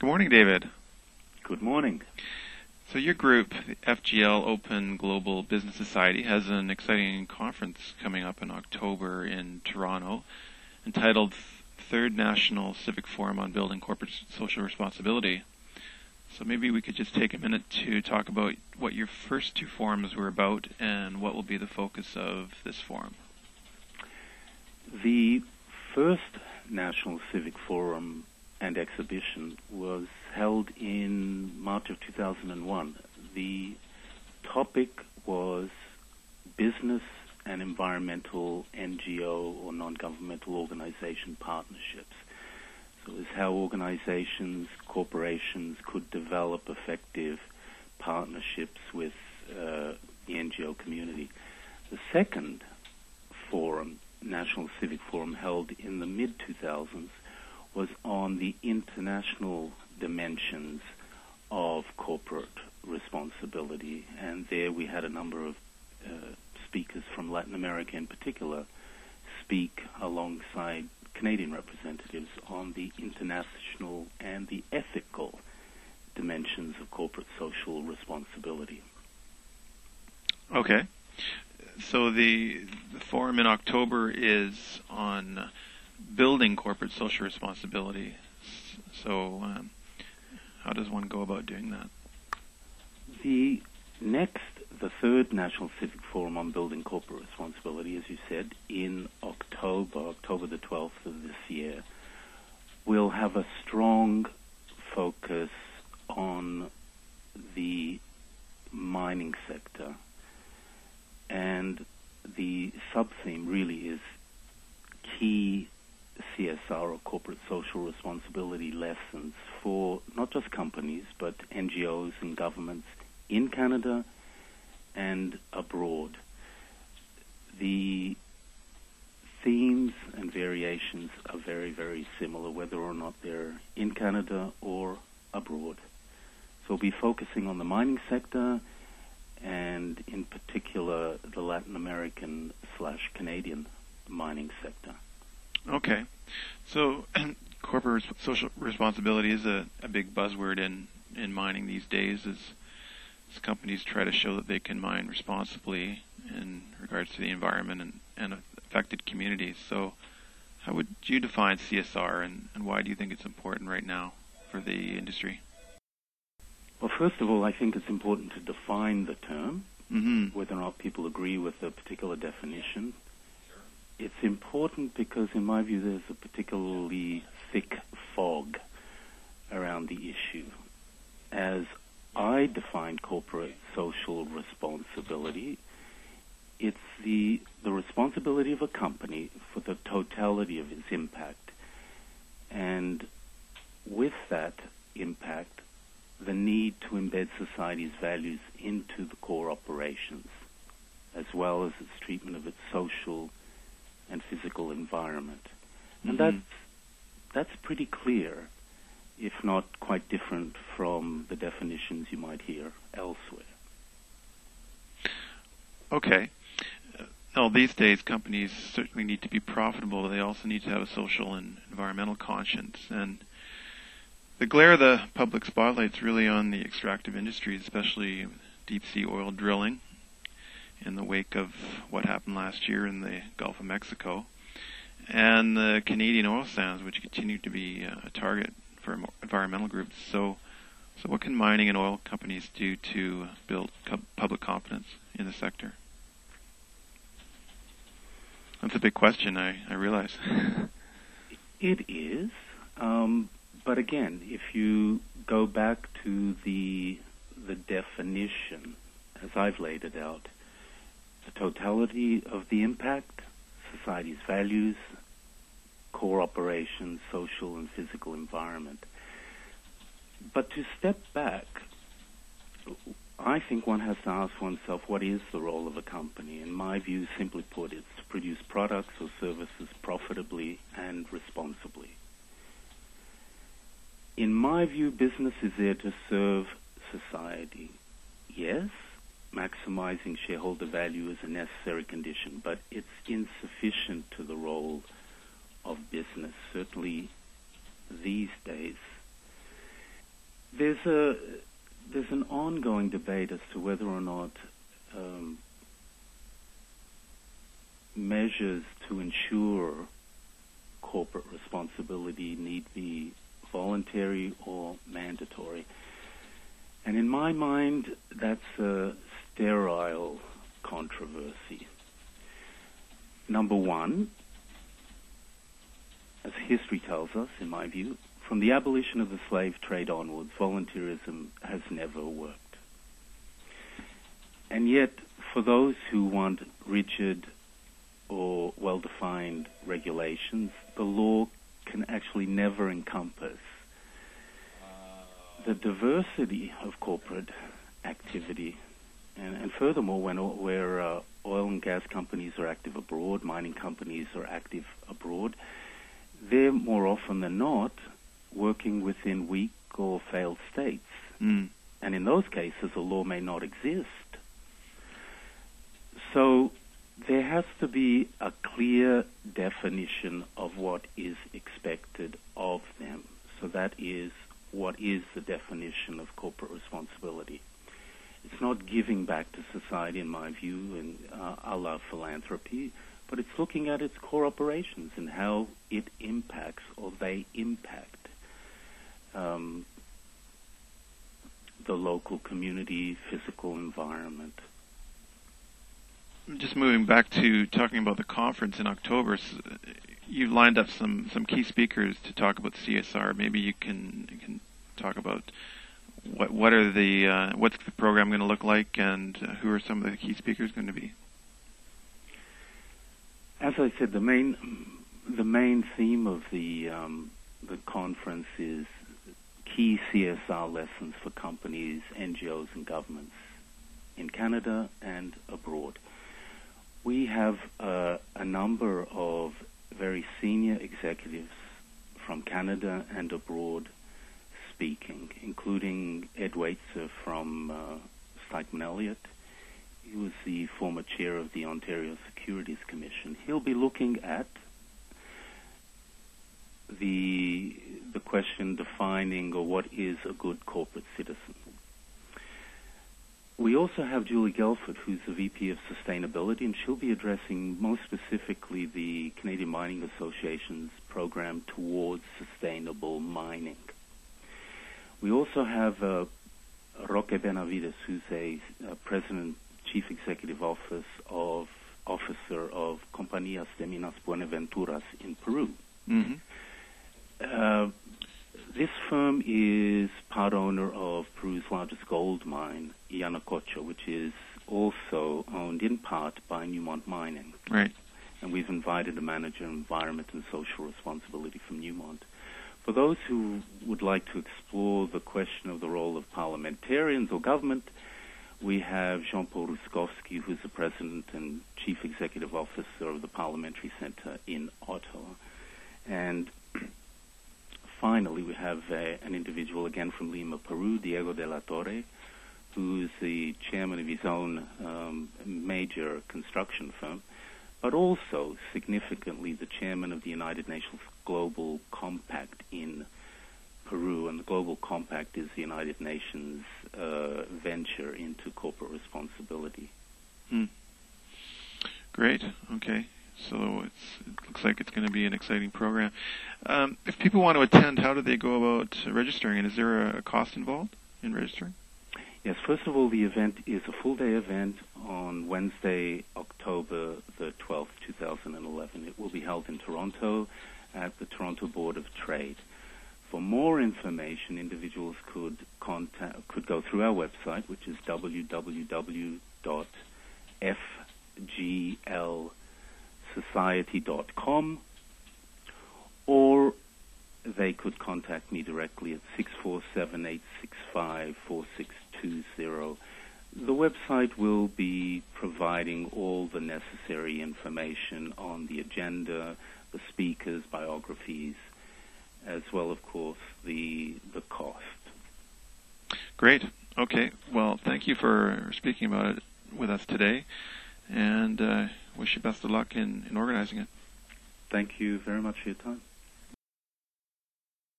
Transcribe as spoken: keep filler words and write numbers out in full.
Good morning, David. Good morning. So your group, the F G L Open Global Business Society, has an exciting conference coming up in October in Toronto entitled Third National Civic Forum on Building Corporate Social Responsibility. So maybe we could just take a minute to talk about what your first two forums were about and what will be the focus of this forum. The first National Civic Forum and exhibition was held in March of two thousand one. The topic was business and environmental N G O or non-governmental organization partnerships. So it was how organizations, corporations could develop effective partnerships with uh, the N G O community. The second forum, National Civic Forum, held in the mid two thousands, was on the international dimensions of corporate responsibility. And there we had a number of uh, speakers from Latin America in particular speak alongside Canadian representatives on the international and the ethical dimensions of corporate social responsibility. Okay. So the, the forum in October is on building corporate social responsibility. So um, how does one go about doing that? The next, the third National Civic Forum on Building Corporate Responsibility, as you said, in October, October the twelfth of this year, will have a strong focus on the mining sector. And the sub-theme really is key C S R or corporate social responsibility lessons for not just companies, but N G Os and governments in Canada and abroad. The themes and variations are very, very similar, whether or not they're in Canada or abroad. So we'll be focusing on the mining sector and in particular the Latin American slash Canadian mining sector. Okay. So corporate res- social responsibility is a, a big buzzword in, in mining these days as, as companies try to show that they can mine responsibly in regards to the environment and, and affected communities. So how would you define C S R and, and why do you think it's important right now for the industry? Well, first of all, I think it's important to define the term, mm-hmm. whether or not people agree with a particular definition. It's important because, in my view, there's a particularly thick fog around the issue. As I define corporate social responsibility, it's the the responsibility of a company for the totality of its impact. And with that impact, the need to embed society's values into the core operations, as well as its treatment of its social and physical environment. And mm-hmm. that's, that's pretty clear, if not quite different from the definitions you might hear elsewhere. Okay. Uh, well, these days companies certainly need to be profitable, but they also need to have a social and environmental conscience. And the glare of the public spotlight's really on the extractive industries, especially deep-sea oil drilling, in the wake of what happened last year in the Gulf of Mexico, and the Canadian oil sands, which continue to be a target for environmental groups. So, so what can mining and oil companies do to build co- public confidence in the sector? That's a big question, I, I realize. It is, um, but again, if you go back to the the definition, as I've laid it out, the totality of the impact, society's values, core operations, social and physical environment. But to step back, I think one has to ask oneself, what is the role of a company? In my view, simply put, it's to produce products or services profitably and responsibly. In my view, business is there to serve society. Yes, maximizing shareholder value is a necessary condition, but it's insufficient to the role of business, certainly these days. there's a there's an ongoing debate as to whether or not um, measures to ensure corporate responsibility need be voluntary or mandatory. And in my mind, that's a sterile controversy. Number one, as history tells us, in my view, from the abolition of the slave trade onwards, volunteerism has never worked. And yet, for those who want rigid or well-defined regulations, the law can actually never encompass the diversity of corporate activity. And, and furthermore, when where uh, oil and gas companies are active abroad, mining companies are active abroad, they're more often than not working within weak or failed states. Mm. And in those cases, a law may not exist. So there has to be a clear definition of what is expected of them. So that is, what is the definition of corporate responsibility? It's not giving back to society, in my view, and uh, I love philanthropy, but it's looking at its core operations and how it impacts, or they impact, um, the local community, physical environment. Just moving back to talking about the conference in October, you've lined up some, some key speakers to talk about C S R. Maybe you can you can talk about what what are the uh, what's the program going to look like, and uh, who are some of the key speakers going to be? As I said, the main the main theme of the um, the conference is key C S R lessons for companies, N G Os, and governments in Canada and abroad. We have uh, a number of very senior executives from Canada and abroad speaking, including Ed Waitzer from uh, Stikeman Elliott. He was the former chair of the Ontario Securities Commission. He'll be looking at the the question defining or what is a good corporate citizen. We also have Julie Gelford, who's the V P of Sustainability, and she'll be addressing most specifically the Canadian Mining Association's program towards sustainable mining. We also have uh, Roque Benavides, who's a uh, President, Chief Executive Office of Officer of Compañías de Minas Buenaventura's in Peru. Mm-hmm. Uh, this firm is part owner of Peru's largest gold mine, Yanacocha, which is also owned in part by Newmont Mining. Right. And we've invited a manager of environment and social responsibility from Newmont. For those who would like to explore the question of the role of parliamentarians or government, we have Jean-Paul Ruskowski, who's the President and Chief Executive Officer of the Parliamentary Center in Ottawa. And finally, we have uh, an individual again from Lima, Peru, Diego de la Torre, who's the chairman of his own um, major construction firm, but also, significantly, the chairman of the United Nations Global Compact in Peru. And the Global Compact is the United Nations uh, venture into corporate responsibility. Hmm. Great. Okay. So it's, it looks like it's going to be an exciting program. Um, if people want to attend, how do they go about registering? And is there a cost involved in registering? Yes, first of all, the event is a full-day event on Wednesday, October the twelfth, two thousand eleven. It will be held in Toronto at the Toronto Board of Trade. For more information, individuals could contact, could go through our website, which is w w w dot f g l society dot com, or they could contact me directly at six four seven, eight six five, four six two zero. The website will be providing all the necessary information on the agenda, the speakers, biographies, as well, of course, the the cost. Great. Okay. Well, thank you for speaking about it with us today, and uh, wish you best of luck in, in organizing it. Thank you very much for your time.